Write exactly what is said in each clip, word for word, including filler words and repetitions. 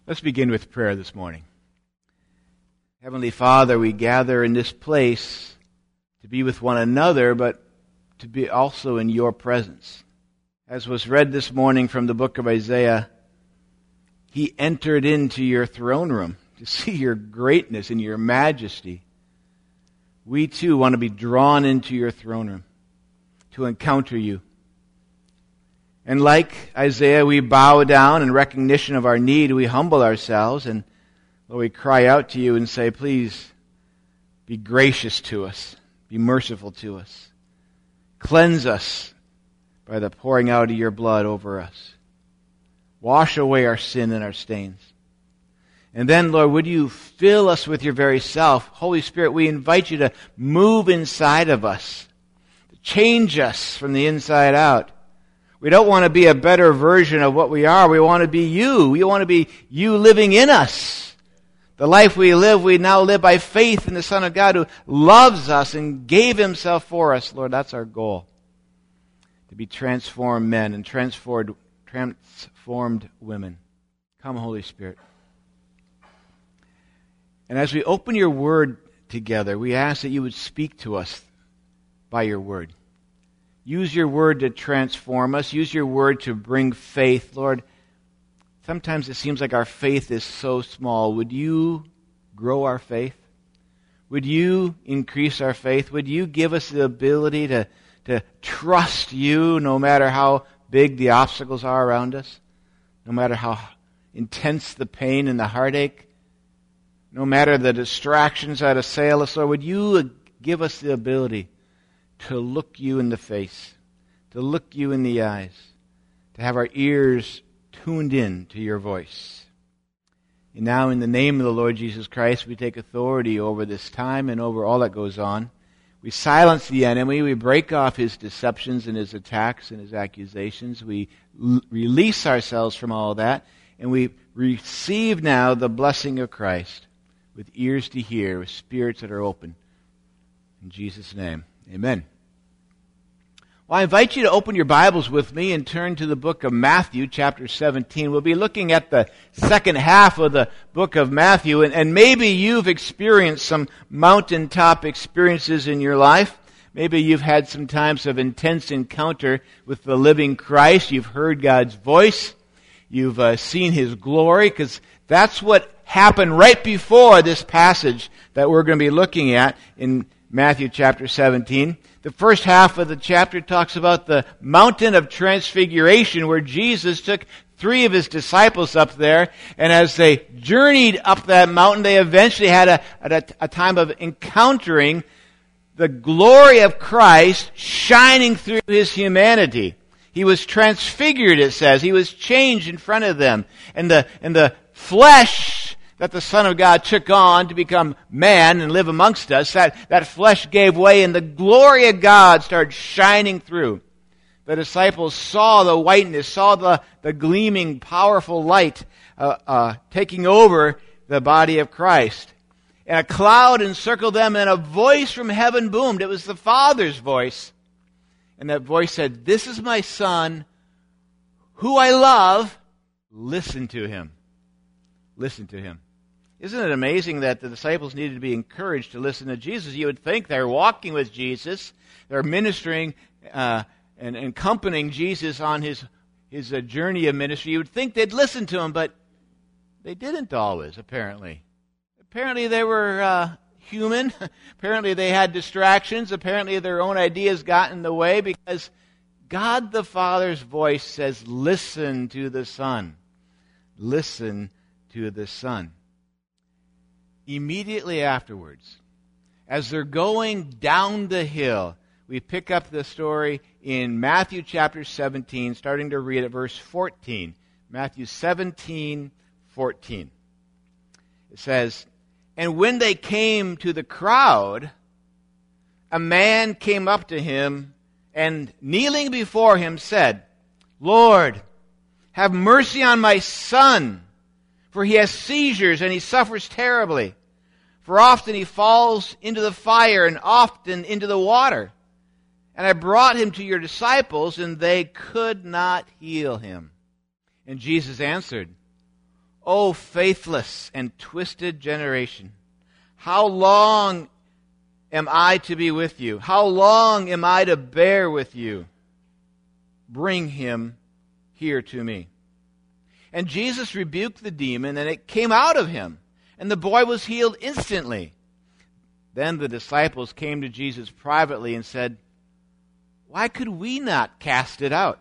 Let's begin with prayer this morning. Heavenly Father, we gather in this place to be with one another, but to be also in your presence. As was read this morning from the book of Isaiah, he entered into your throne room to see your greatness and your majesty. We too want to be drawn into your throne room to encounter you. And like Isaiah, we bow down in recognition of our need. We humble ourselves and Lord, we cry out to you and say, please be gracious to us. Be merciful to us. Cleanse us by the pouring out of your blood over us. Wash away our sin and our stains. And then, Lord, would you fill us with your very self? Holy Spirit, we invite you to move inside of us. To change us from the inside out. We don't want to be a better version of what we are. We want to be you. We want to be you living in us. The life we live, we now live by faith in the Son of God who loves us and gave himself for us. Lord, that's our goal. To be transformed men and transformed, transformed women. Come, Holy Spirit. And as we open your word together, we ask that you would speak to us by your word. Use your word to transform us. Use your word to bring faith. Lord, sometimes it seems like our faith is so small. Would you grow our faith? Would you increase our faith? Would you give us the ability to, to trust you no matter how big the obstacles are around us? No matter how intense the pain and the heartache? No matter the distractions that assail us? Lord, would you give us the ability to look you in the face, to look you in the eyes, to have our ears tuned in to your voice. And now in the name of the Lord Jesus Christ, we take authority over this time and over all that goes on. We silence the enemy. We break off his deceptions and his attacks and his accusations. We l- release ourselves from all that. And we receive now the blessing of Christ with ears to hear, with spirits that are open. In Jesus' name. Amen. Well, I invite you to open your Bibles with me and turn to the book of Matthew, chapter seventeen. We'll be looking at the second half of the book of Matthew, and, and maybe you've experienced some mountaintop experiences in your life. Maybe you've had some times of intense encounter with the living Christ. You've heard God's voice. You've uh, seen his glory, because that's what happened right before this passage that we're going to be looking at in Matthew chapter seventeen. The first half of the chapter talks about the mountain of transfiguration, where Jesus took three of his disciples up there, and as they journeyed up that mountain, they eventually had a, a, a time of encountering the glory of Christ shining through his humanity. He was transfigured, it says. He was changed in front of them. And the, and the flesh that the Son of God took on to become man and live amongst us, that, that flesh gave way and the glory of God started shining through. The disciples saw the whiteness, saw the, the gleaming, powerful light uh, uh, taking over the body of Christ. And a cloud encircled them, and a voice from heaven boomed. It was the Father's voice. And that voice said, "This is my Son, who I love. Listen to him." Listen to him. Isn't it amazing that the disciples needed to be encouraged to listen to Jesus? You would think they're walking with Jesus, they're ministering uh, and, and accompanying Jesus on his, his uh, journey of ministry. You would think they'd listen to him, but they didn't always, apparently. Apparently they were uh, human. Apparently they had distractions. Apparently their own ideas got in the way, because God the Father's voice says, "Listen to the Son. Listen to the Son." Immediately afterwards, as they're going down the hill, we pick up the story in Matthew chapter seventeen, starting to read at verse fourteen. Matthew seventeen, fourteen. It says, "And when they came to the crowd, a man came up to him and, kneeling before him, said, 'Lord, have mercy on my son, for he has seizures and he suffers terribly. For often he falls into the fire and often into the water. And I brought him to your disciples, and they could not heal him.' And Jesus answered, O faithless and twisted generation, how long am I to be with you? How long am I to bear with you? Bring him here to me. And Jesus rebuked the demon, and it came out of him, and the boy was healed instantly. Then the disciples came to Jesus privately and said, Why could we not cast it out?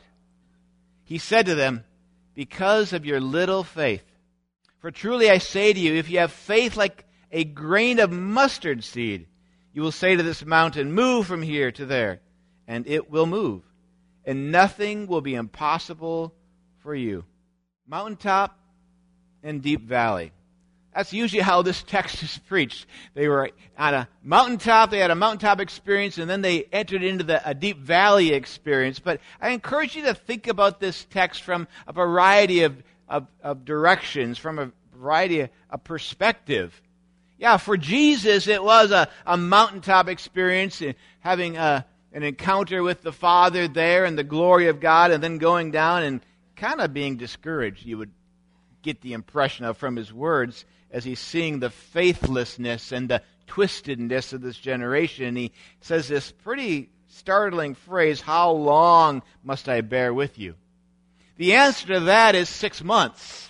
He said to them, Because of your little faith. For truly I say to you, if you have faith like a grain of mustard seed, you will say to this mountain, Move from here to there, and it will move. And nothing will be impossible for you. Mountaintop and deep valley. That's usually how this text is preached. They were on a mountaintop, they had a mountaintop experience, and then they entered into the, a deep valley experience. But I encourage you to think about this text from a variety of, of, of directions, from a variety of, of perspective. Yeah, for Jesus, it was a, a mountaintop experience, having a, an encounter with the Father there and the glory of God, and then going down and kind of being discouraged, you would get the impression of from his words, as he's seeing the faithlessness and the twistedness of this generation. He says this pretty startling phrase, How long must I bear with you? The answer to that is six months.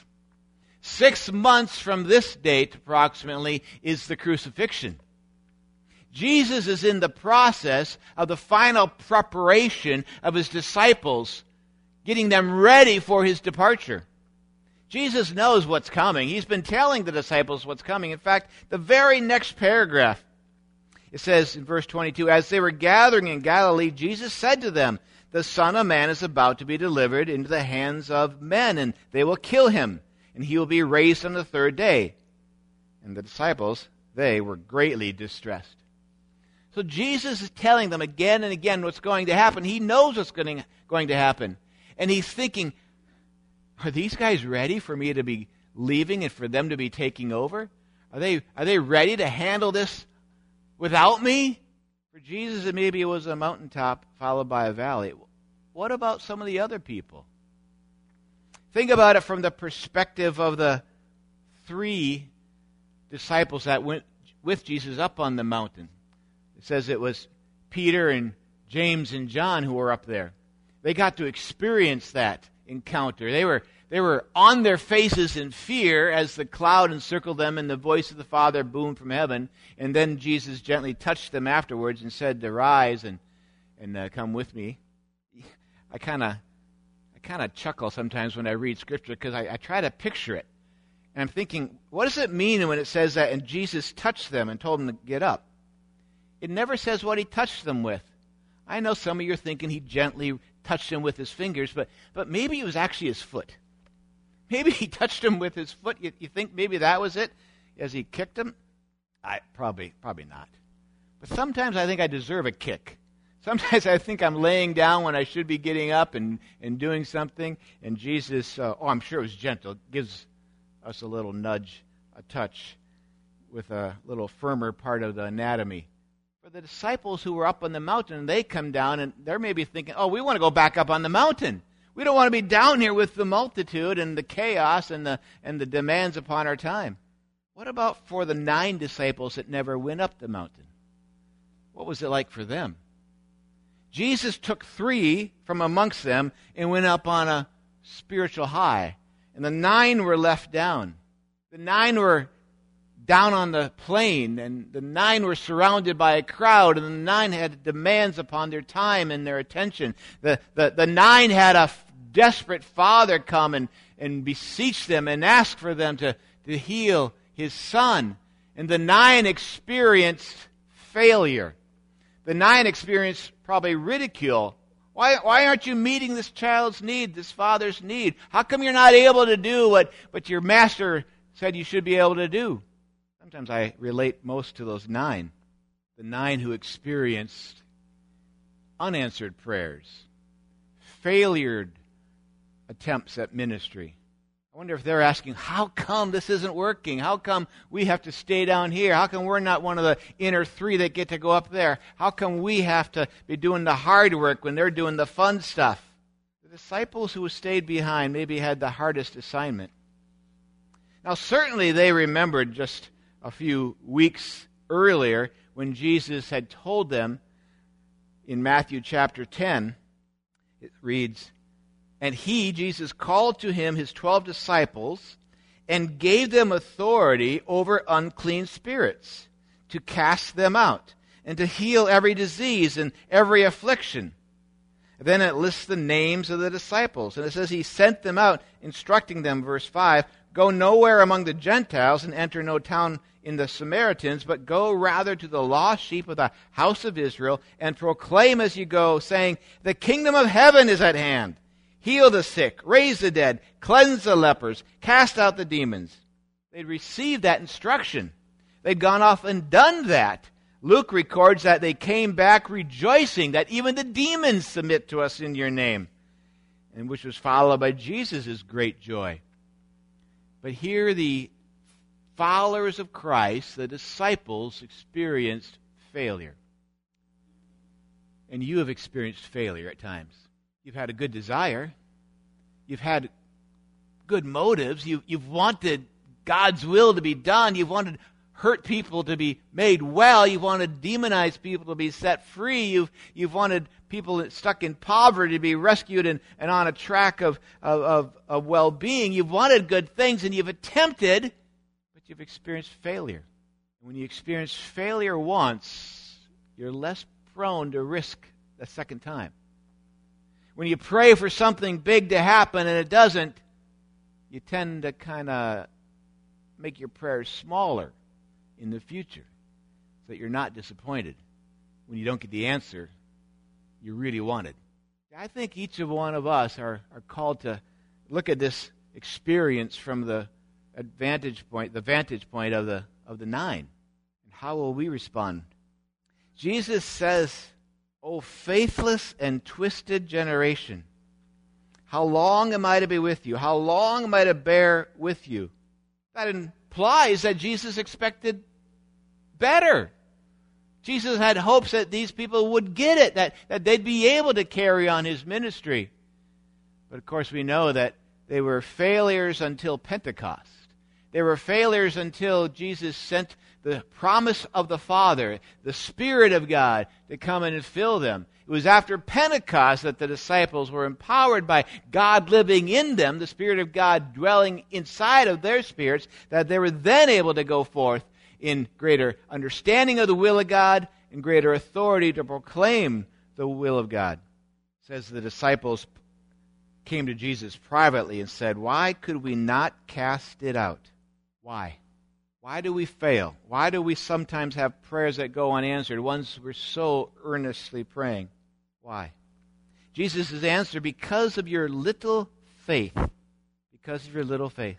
Six months from this date, approximately, is the crucifixion. Jesus is in the process of the final preparation of his disciples, getting them ready for his departure. Jesus knows what's coming. He's been telling the disciples what's coming. In fact, the very next paragraph, it says in verse twenty-two, As they were gathering in Galilee, Jesus said to them, The Son of Man is about to be delivered into the hands of men, and they will kill him, and he will be raised on the third day. And the disciples, they were greatly distressed. So Jesus is telling them again and again what's going to happen. He knows what's going going to happen. And he's thinking, are these guys ready for me to be leaving and for them to be taking over? Are they are they ready to handle this without me? For Jesus, it maybe it was a mountaintop followed by a valley. What about some of the other people? Think about it from the perspective of the three disciples that went with Jesus up on the mountain. It says it was Peter and James and John who were up there. They got to experience that encounter. They were they were on their faces in fear as the cloud encircled them and the voice of the Father boomed from heaven. And then Jesus gently touched them afterwards and said to rise and and uh, come with me. I kind of I kind of chuckle sometimes when I read Scripture because I, I try to picture it. And I'm thinking, what does it mean when it says that and Jesus touched them and told them to get up? It never says what he touched them with. I know some of you are thinking he gently touched him with his fingers, but, but maybe it was actually his foot. Maybe he touched him with his foot. You, you think maybe that was it as he kicked him? I probably probably not. But sometimes I think I deserve a kick. Sometimes I think I'm laying down when I should be getting up and, and doing something, and Jesus, uh, oh, I'm sure it was gentle, gives us a little nudge, a touch with a little firmer part of the anatomy. For the disciples who were up on the mountain, they come down and they're maybe thinking, oh, we want to go back up on the mountain. We don't want to be down here with the multitude and the chaos and the and the demands upon our time. What about for the nine disciples that never went up the mountain? What was it like for them? Jesus took three from amongst them and went up on a spiritual high, and the nine were left down. The nine were down on the plain, and the nine were surrounded by a crowd, and the nine had demands upon their time and their attention. The, the, the nine had a f- desperate father come and, and beseech them and ask for them to, to heal his son. And the nine experienced failure. The nine experienced probably ridicule. Why, why aren't you meeting this child's need, this father's need? How come you're not able to do what, what your master said you should be able to do? Sometimes I relate most to those nine, the nine who experienced unanswered prayers, failured attempts at ministry. I wonder if they're asking, how come this isn't working? How come we have to stay down here? How come we're not one of the inner three that get to go up there? How come we have to be doing the hard work when they're doing the fun stuff? The disciples who stayed behind maybe had the hardest assignment. Now, certainly they remembered just a few weeks earlier when Jesus had told them in Matthew chapter ten, it reads, "And he," Jesus, "called to him his twelve disciples and gave them authority over unclean spirits to cast them out and to heal every disease and every affliction." Then it lists the names of the disciples. And it says he sent them out, instructing them, verse five, "Go nowhere among the Gentiles and enter no town in the Samaritans, but go rather to the lost sheep of the house of Israel and proclaim as you go, saying, the kingdom of heaven is at hand. Heal the sick, raise the dead, cleanse the lepers, cast out the demons." They'd received that instruction. They'd gone off and done that. Luke records that they came back rejoicing that even the demons submit to us in your name, and which was followed by Jesus' great joy. But here the followers of Christ, the disciples, experienced failure. And you have experienced failure at times. You've had a good desire. You've had good motives. You, you've wanted God's will to be done. You've wanted hurt people to be made well. You've wanted demonized people to be set free. You've, you've wanted people stuck in poverty to be rescued and, and on a track of, of, of, of well-being. You've wanted good things and you've attempted, but you've experienced failure. When you experience failure once, you're less prone to risk the second time. When you pray for something big to happen and it doesn't, you tend to kind of make your prayers smaller in the future so that you're not disappointed when you don't get the answer you really wanted. I think each of one of us are, are called to look at this experience from the advantage point, the vantage point of the of the nine. And how will we respond? Jesus says, "O faithless and twisted generation, how long am I to be with you? How long am I to bear with you?" That implies that Jesus expected better. Jesus had hopes that these people would get it, that, that they'd be able to carry on his ministry. But of course we know that they were failures until Pentecost. They were failures until Jesus sent the promise of the Father, the Spirit of God, to come in and fill them. It was after Pentecost that the disciples were empowered by God living in them, the Spirit of God dwelling inside of their spirits, that they were then able to go forth in greater understanding of the will of God and greater authority to proclaim the will of God. It says the disciples came to Jesus privately and said, "Why could we not cast it out?" Why? Why do we fail? Why do we sometimes have prayers that go unanswered, ones we're so earnestly praying? Why? Jesus' answer, because of your little faith. Because of your little faith.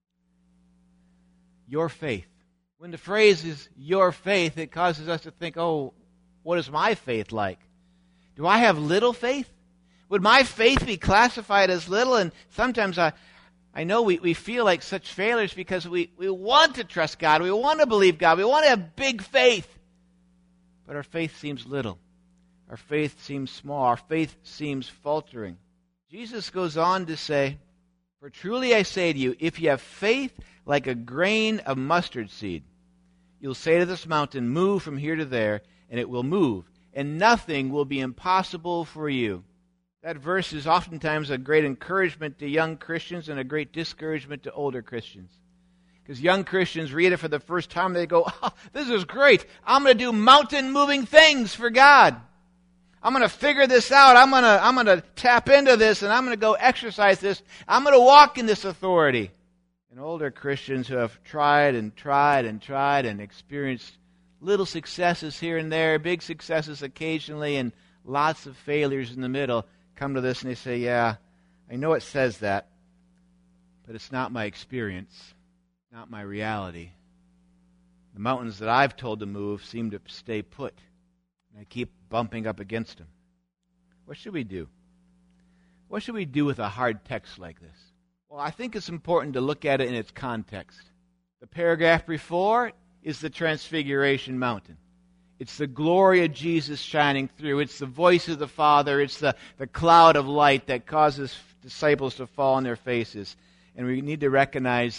Your faith. When the phrase is your faith, it causes us to think, oh, what is my faith like? Do I have little faith? Would my faith be classified as little? And sometimes I, I know we, we feel like such failures because we, we want to trust God. We want to believe God. We want to have big faith. But our faith seems little. Our faith seems small. Our faith seems faltering. Jesus goes on to say, "For truly I say to you, if you have faith like a grain of mustard seed, you'll say to this mountain, 'Move from here to there,' and it will move, and nothing will be impossible for you." That verse is oftentimes a great encouragement to young Christians and a great discouragement to older Christians. Because young Christians read it for the first time, they go, "Oh, this is great. I'm going to do mountain-moving things for God. I'm going to figure this out. I'm going to I'm going to tap into this, and I'm going to go exercise this. I'm going to walk in this authority." And older Christians who have tried and tried and tried and experienced little successes here and there, big successes occasionally, and lots of failures in the middle, come to this and they say, "Yeah, I know it says that, but it's not my experience, not my reality. The mountains that I've told to move seem to stay put, and I keep bumping up against them." What should we do? What should we do with a hard text like this? Well, I think it's important to look at it in its context. The paragraph before is the Transfiguration Mountain. It's the glory of Jesus shining through. It's the voice of the Father. It's the, the cloud of light that causes disciples to fall on their faces. And we need to recognize that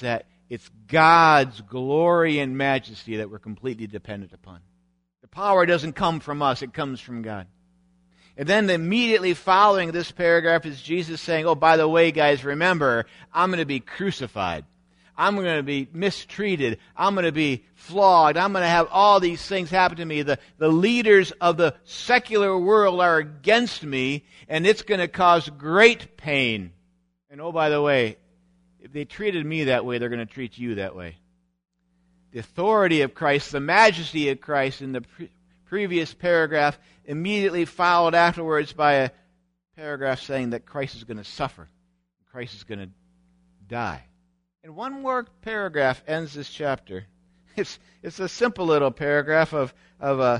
it's God's glory and majesty that we're completely dependent upon. The power doesn't come from us, it comes from God. And then immediately following this paragraph is Jesus saying, oh, by the way, guys, remember, I'm going to be crucified. I'm going to be mistreated. I'm going to be flogged. I'm going to have all these things happen to me. The, the leaders of the secular world are against me, and it's going to cause great pain. And oh, by the way, if they treated me that way, they're going to treat you that way. The authority of Christ, the majesty of Christ in the pre- previous paragraph, immediately followed afterwards by a paragraph saying that Christ is going to suffer. Christ is going to die. And one more paragraph ends this chapter. It's it's a simple little paragraph of, of uh,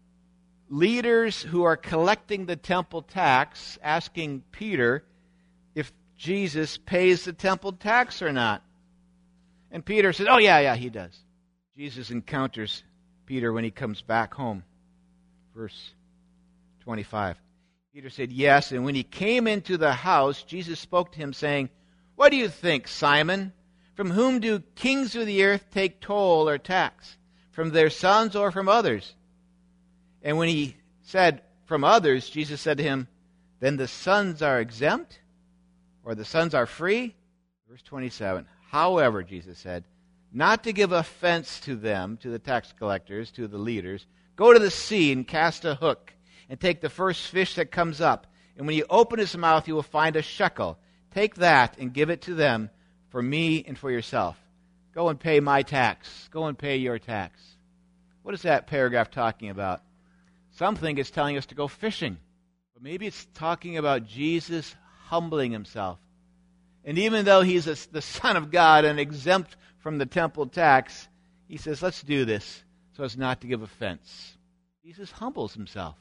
leaders who are collecting the temple tax, asking Peter if Jesus pays the temple tax or not. And Peter said, oh, yeah, yeah, he does. Jesus encounters Peter when he comes back home. Verse twenty-five. Peter said, yes, and when he came into the house, Jesus spoke to him, saying, what do you think, Simon? From whom do kings of the earth take toll or tax? From their sons or from others? And when he said, from others, Jesus said to him, then the sons are exempt? Or the sons are free? Verse twenty-seven. However, Jesus said, not to give offense to them, to the tax collectors, to the leaders, go to the sea and cast a hook, and take the first fish that comes up. And when you open his mouth, you will find a shekel. Take that and give it to them, for me and for yourself. Go and pay my tax. Go and pay your tax. What is that paragraph talking about? Some think it's telling us to go fishing. But maybe it's talking about Jesus humbling himself. And even though he's a, the Son of God and exempt from the temple tax, he says, let's do this so as not to give offense. Jesus humbles himself.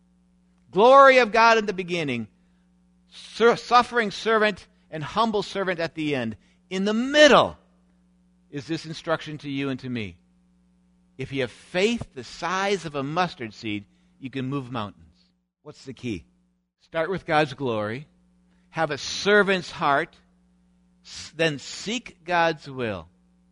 Glory of God in the beginning, sur- suffering servant and humble servant at the end. In the middle is this instruction to you and to me. If you have faith the size of a mustard seed, you can move mountains. What's the key? Start with God's glory. Have a servant's heart. Then seek God's will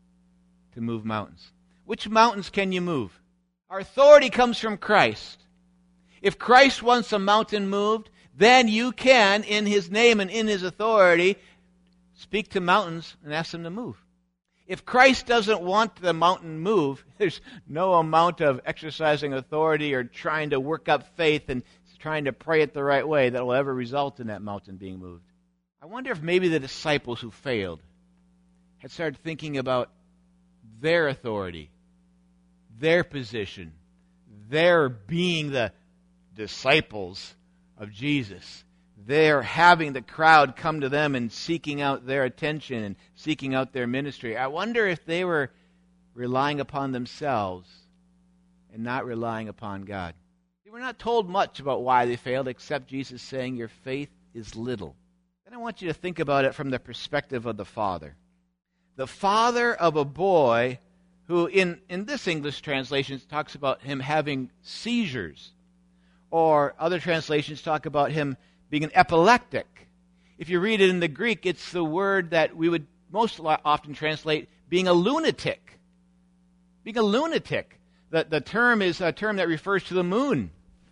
to move mountains. Which mountains can you move? Our authority comes from Christ. If Christ wants a mountain moved, then you can, in his name and in his authority, speak to mountains and ask them to move. If Christ doesn't want the mountain moved, there's no amount of exercising authority or trying to work up faith and trying to pray it the right way that will ever result in that mountain being moved. I wonder if maybe the disciples who failed had started thinking about their authority, their position, their being the disciples of Jesus. They're having the crowd come to them and seeking out their attention and seeking out their ministry. I wonder if they were relying upon themselves and not relying upon God. We're not told much about why they failed, except Jesus saying, your faith is little. Then I want you to think about it from the perspective of the father. The father of a boy who, in, in this English translation, talks about him having seizures. Or other translations talk about him being an epileptic. If you read it in the Greek, it's the word that we would most often translate being a lunatic. Being a lunatic. The, the term is a term that refers to the moon.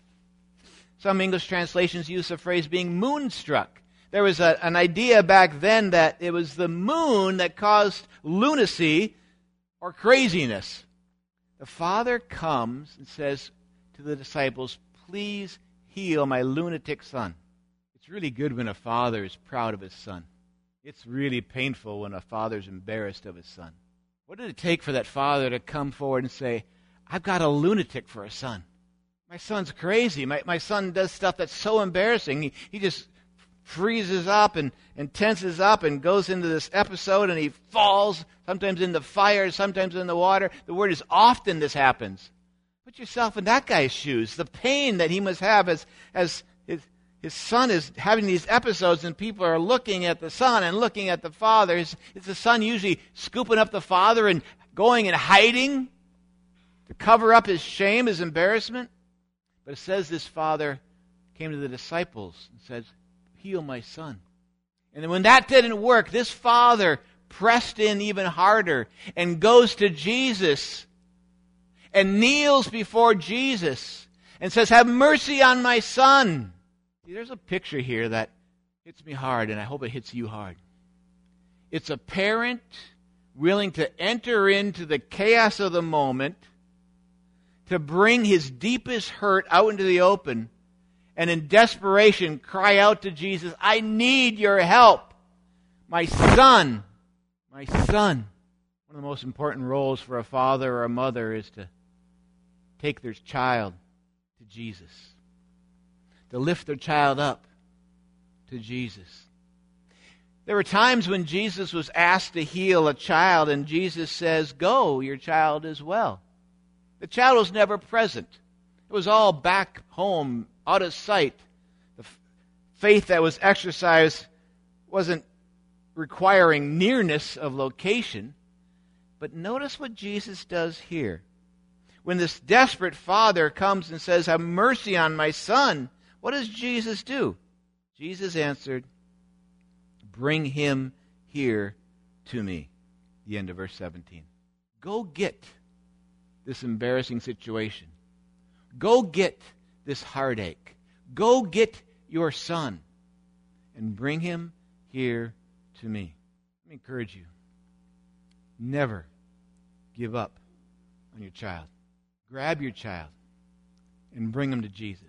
Some English translations use the phrase being moonstruck. There was a, an idea back then that it was the moon that caused lunacy or craziness. The father comes and says to the disciples, please heal my lunatic son. It's really good when a father is proud of his son. It's really painful when a father is embarrassed of his son. What did it take for that father to come forward and say, I've got a lunatic for a son. My son's crazy. My, my son does stuff that's so embarrassing. He, he just freezes up and, and tenses up and goes into this episode and he falls, sometimes in the fire, sometimes in the water. The word is often this happens. Put yourself in that guy's shoes. The pain that he must have as, as his, his son is having these episodes and people are looking at the son and looking at the father. Is, is the son usually scooping up the father and going and hiding to cover up his shame, his embarrassment? But it says this father came to the disciples and said, heal my son. And then when that didn't work, this father pressed in even harder and goes to Jesus and kneels before Jesus and says, "Have mercy on my son." See, there's a picture here that hits me hard, and I hope it hits you hard. It's a parent willing to enter into the chaos of the moment, to bring his deepest hurt out into the open, and in desperation cry out to Jesus, "I need your help. My son, my son." One of the most important roles for a father or a mother is to take their child to Jesus, to lift their child up to Jesus. There were times when Jesus was asked to heal a child, and Jesus says, "Go, your child is well." The child was never present. It was all back home, out of sight. The f- faith that was exercised wasn't requiring nearness of location. But notice what Jesus does here. When this desperate father comes and says, "Have mercy on my son," what does Jesus do? Jesus answered, "Bring him here to me." The end of verse seventeen. Go get this embarrassing situation. Go get this heartache. Go get your son and bring him here to me. Let me encourage you. Never give up on your child. Grab your child and bring him to Jesus.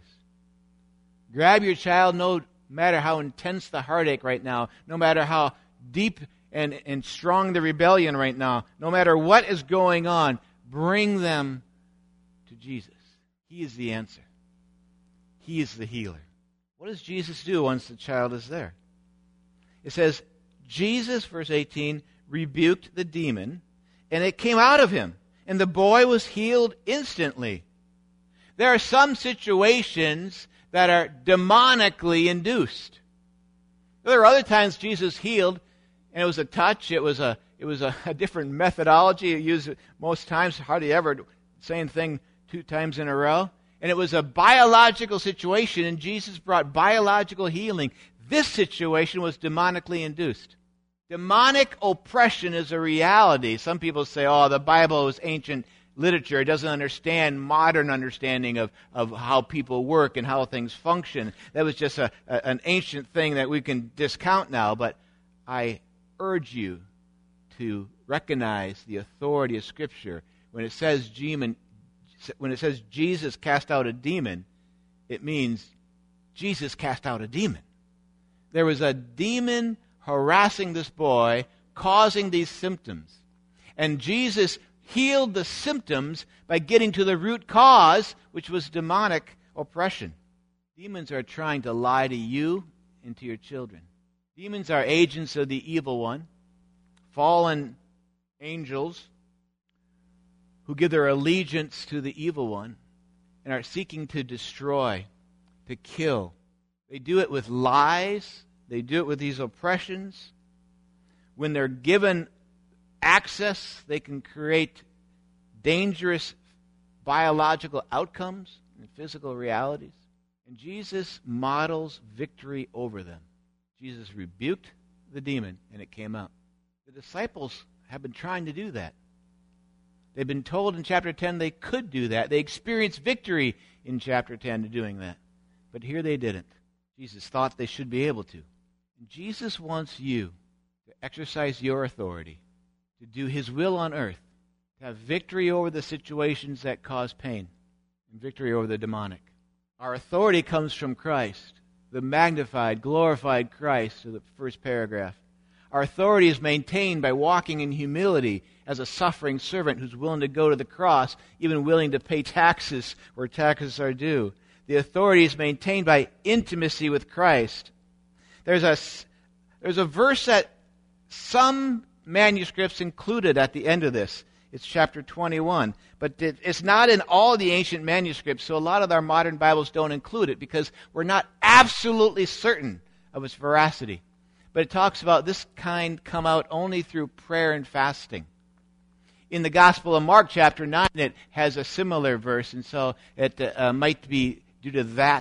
Grab your child no matter how intense the heartache right now, no matter how deep and, and strong the rebellion right now, no matter what is going on, bring them to Jesus. He is the answer. He is the healer. What does Jesus do once the child is there? It says, Jesus, verse eighteen, rebuked the demon, and it came out of him, and the boy was healed instantly. There are some situations that are demonically induced. There are other times Jesus healed, and it was a touch, it was a it was a, a different methodology. It used most times, hardly ever, same thing two times in a row. And it was a biological situation, and Jesus brought biological healing. This situation was demonically induced. Demonic oppression is a reality. Some people say, oh, the Bible is ancient literature. It doesn't understand modern understanding of, of how people work and how things function. That was just a, a, an ancient thing that we can discount now. But I urge you to recognize the authority of Scripture. When it says demon, when it says Jesus cast out a demon, it means Jesus cast out a demon. There was a demon harassing this boy, causing these symptoms. And Jesus healed the symptoms by getting to the root cause, which was demonic oppression. Demons are trying to lie to you and to your children. Demons are agents of the evil one, fallen angels who give their allegiance to the evil one and are seeking to destroy, to kill. They do it with lies. They do it with these oppressions. When they're given access, they can create dangerous biological outcomes and physical realities. And Jesus models victory over them. Jesus rebuked the demon, and it came out. The disciples have been trying to do that. They've been told in chapter ten they could do that. They experienced victory in chapter ten to doing that. But here they didn't. Jesus thought they should be able to. And Jesus wants you to exercise your authority, to do His will on earth, to have victory over the situations that cause pain, and victory over the demonic. Our authority comes from Christ, the magnified, glorified Christ of the first paragraph. Our authority is maintained by walking in humility as a suffering servant who's willing to go to the cross, even willing to pay taxes where taxes are due. The authority is maintained by intimacy with Christ. There's a, there's a verse that some manuscripts included at the end of this. It's chapter twenty-one. But it's not in all the ancient manuscripts, so a lot of our modern Bibles don't include it because we're not absolutely certain of its veracity. But it talks about this kind come out only through prayer and fasting. In the Gospel of Mark, chapter nine, it has a similar verse, and so it uh, might be due to that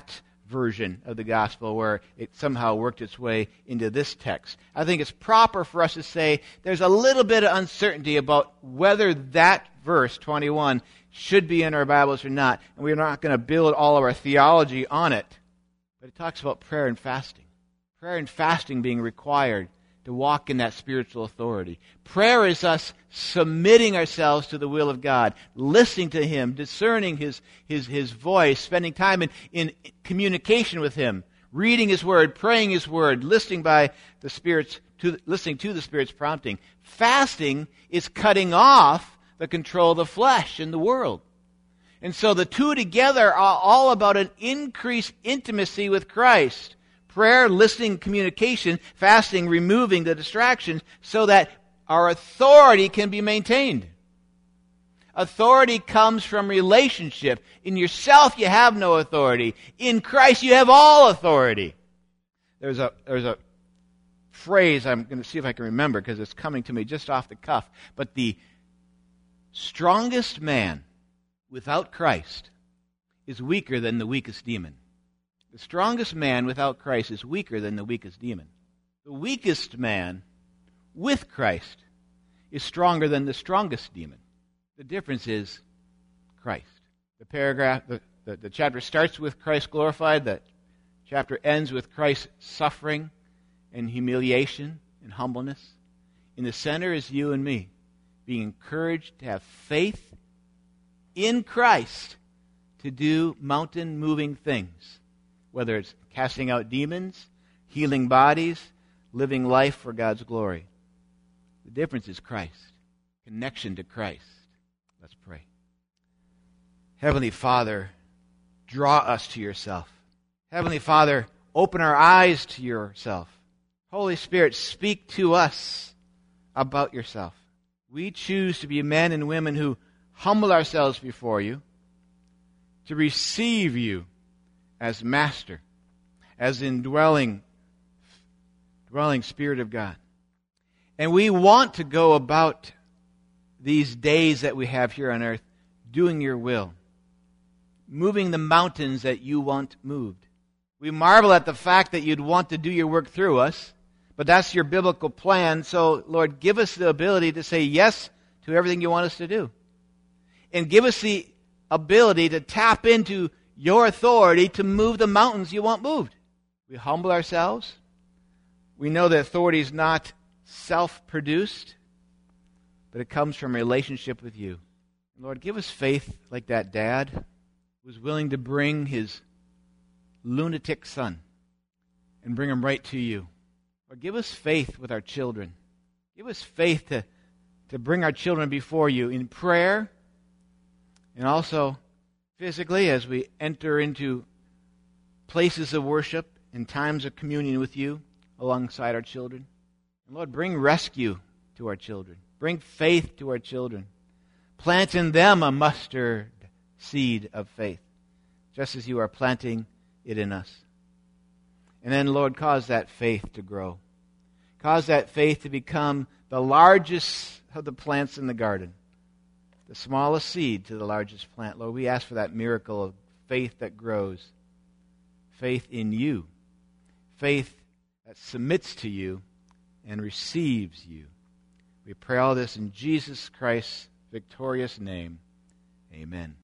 version of the gospel where it somehow worked its way into this text. I think it's proper for us to say there's a little bit of uncertainty about whether that verse, twenty-one, should be in our Bibles or not, and we're not going to build all of our theology on it. But it talks about prayer and fasting. Prayer and fasting being required to walk in that spiritual authority. Prayer is us submitting ourselves to the will of God, listening to Him, discerning His, His, His voice, spending time in, in communication with Him, reading His Word, praying His Word, listening by the Spirit's, to, listening to the Spirit's prompting. Fasting is cutting off the control of the flesh and the world. And so the two together are all about an increased intimacy with Christ. Prayer, listening, communication, fasting, removing the distractions so that our authority can be maintained. Authority comes from relationship. In yourself, you have no authority. In Christ, you have all authority. There's a, there's a phrase, I'm going to see if I can remember because it's coming to me just off the cuff. But the strongest man without Christ is weaker than the weakest demon. The strongest man without Christ is weaker than the weakest demon. The weakest man with Christ is stronger than the strongest demon. The difference is Christ. The paragraph, the, the, the chapter starts with Christ glorified. The chapter ends with Christ's suffering and humiliation and humbleness. In the center is you and me, being encouraged to have faith in Christ to do mountain-moving things. Whether it's casting out demons, healing bodies, living life for God's glory. The difference is Christ. Connection to Christ. Let's pray. Heavenly Father, draw us to yourself. Heavenly Father, open our eyes to yourself. Holy Spirit, speak to us about yourself. We choose to be men and women who humble ourselves before you, to receive you as Master, as indwelling dwelling Spirit of God. And we want to go about these days that we have here on earth doing your will, moving the mountains that you want moved. We marvel at the fact that you'd want to do your work through us, but that's your biblical plan. So, Lord, give us the ability to say yes to everything you want us to do. And give us the ability to tap into your authority to move the mountains you want moved. We humble ourselves. We know that authority is not self-produced, but it comes from relationship with you. Lord, give us faith like that dad who was willing to bring his lunatic son and bring him right to you. Or give us faith with our children. Give us faith to, to bring our children before you in prayer and also physically, as we enter into places of worship and times of communion with you alongside our children. And Lord, bring rescue to our children. Bring faith to our children. Plant in them a mustard seed of faith, just as you are planting it in us. And then, Lord, cause that faith to grow. Cause that faith to become the largest of the plants in the garden. The smallest seed to the largest plant. Lord, we ask for that miracle of faith that grows. Faith in you. Faith that submits to you and receives you. We pray all this in Jesus Christ's victorious name. Amen.